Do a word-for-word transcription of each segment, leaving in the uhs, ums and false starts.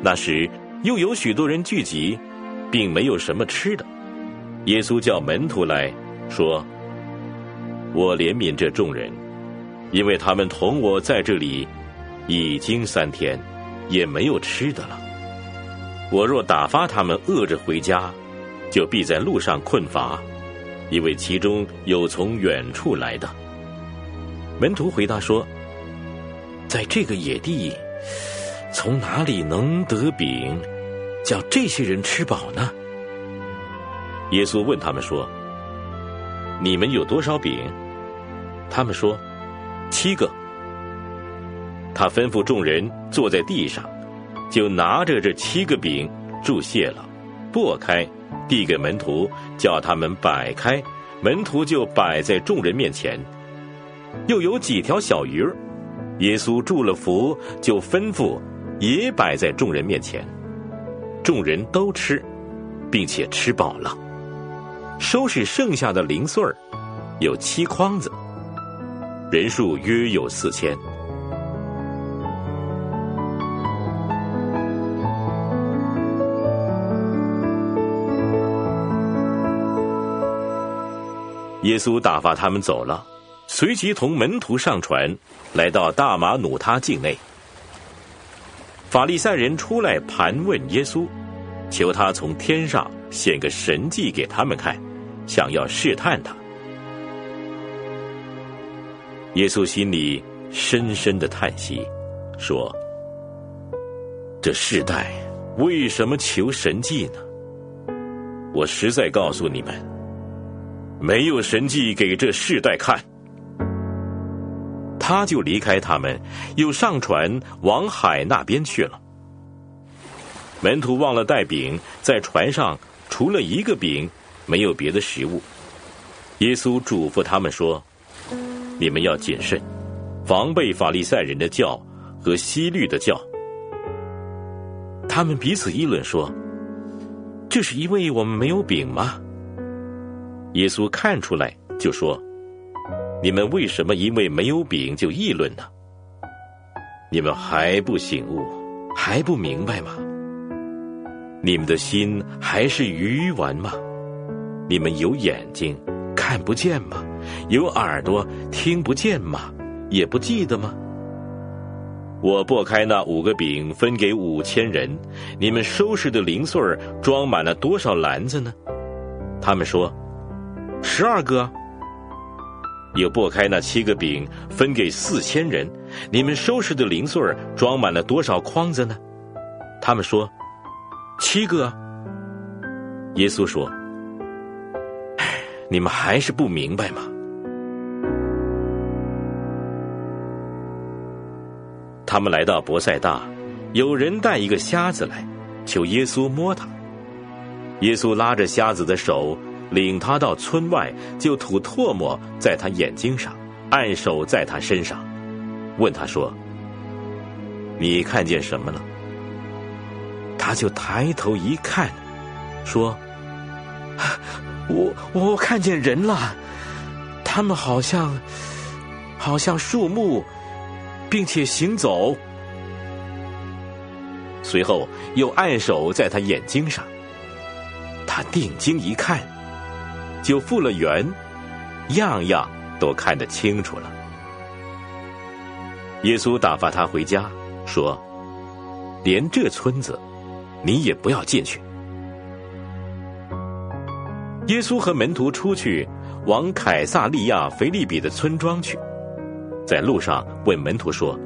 那时又有许多人聚集，并没有什么吃的。耶稣叫门徒来说，我怜悯这众人，因为他们同我在这里已经三天，也没有吃的了。我若打发他们饿着回家，就必在路上困乏，因为其中有从远处来的。门徒回答说，在这个野地，从哪里能得饼，叫这些人吃饱呢？耶稣问他们说，你们有多少饼？他们说，七个。他吩咐众人坐在地上，就拿着这七个饼祝谢了，擘开，递给门徒，叫他们摆开，门徒就摆在众人面前。又有几条小鱼儿，耶稣祝了福，就吩咐也摆在众人面前。众人都吃，并且吃饱了，收拾剩下的零碎儿，有七筐子，人数约有四千。耶稣打发他们走了，随即同门徒上船，来到大马努他境内。法利赛人出来盘问耶稣，求他从天上显个神迹给他们看，想要试探他。耶稣心里深深的叹息，说，这世代为什么求神迹呢？我实在告诉你们，没有神迹给这世代看。他就离开他们，又上船往海那边去了。门徒忘了带饼，在船上除了一个饼，没有别的食物。耶稣嘱咐他们说，你们要谨慎，防备法利赛人的教和希律的教。他们彼此议论说，这是因为我们没有饼吗？耶稣看出来，就说，你们为什么因为没有饼就议论呢？你们还不醒悟，还不明白吗？你们的心还是愚顽吗？你们有眼睛看不见吗？有耳朵听不见吗？也不记得吗？我擘开那五个饼分给五千人，你们收拾的零碎装满了多少篮子呢？他们说，十二个。又擘开那七个饼分给四千人，你们收拾的零碎装满了多少筐子呢？他们说，七个。耶稣说，你们还是不明白吗？他们来到伯赛大，有人带一个瞎子来，求耶稣摸他。耶稣拉着瞎子的手，领他到村外，就吐唾沫在他眼睛上，按手在他身上，问他说，你看见什么了？他就抬头一看，说，我我看见人了，他们好像好像树木，并且行走。随后又按手在他眼睛上，他定睛一看，就复了原，样样都看得清楚了。耶稣打发他回家，说，连这村子你也不要进去。耶稣和门徒出去，往凯撒利亚腓立比的村庄去，在路上问门徒说，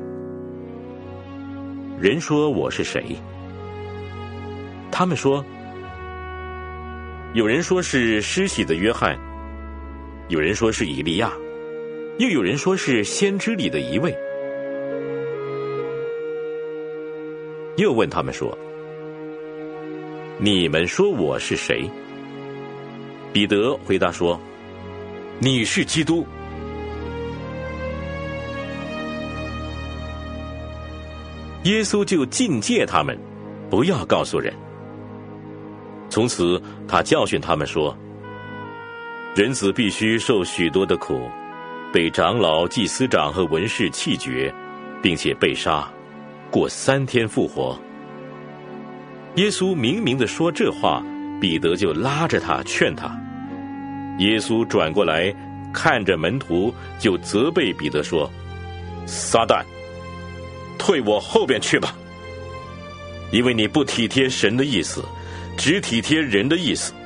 人说我是谁？他们说，有人说是施洗的约翰，有人说是以利亚，又有人说是先知里的一位。又问他们说，你们说我是谁？彼得回答说，你是基督。耶稣就禁戒他们，不要告诉人。从此他教训他们说，人子必须受许多的苦，被长老、祭司长和文士弃绝，并且被杀，过三天复活。 耶稣明明地说这话，彼得就拉着他劝他。耶稣转过来看着门徒，就责备彼得说：撒旦，退我后边去吧，因为你不体贴神的意思，只体贴人的意思。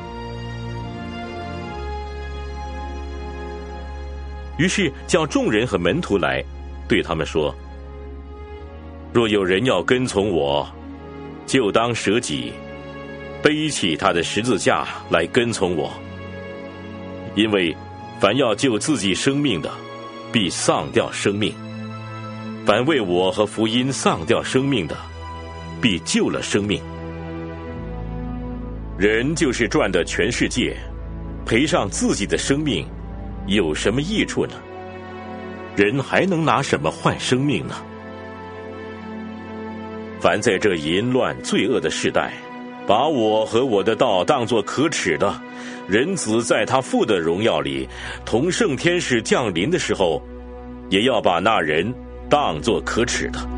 于是叫众人和门徒来，对他们说：若有人要跟从我，就当舍己，背起他的十字架来跟从我。因为凡要救自己生命的，必丧掉生命；凡为我和福音丧掉生命的，必救了生命。人就是赚得全世界，赔上自己的生命，有什么益处呢？人还能拿什么换生命呢？凡在这淫乱罪恶的世代，把我和我的道当作可耻的，人子在他父的荣耀里同圣天使降临的时候，也要把那人当作可耻的。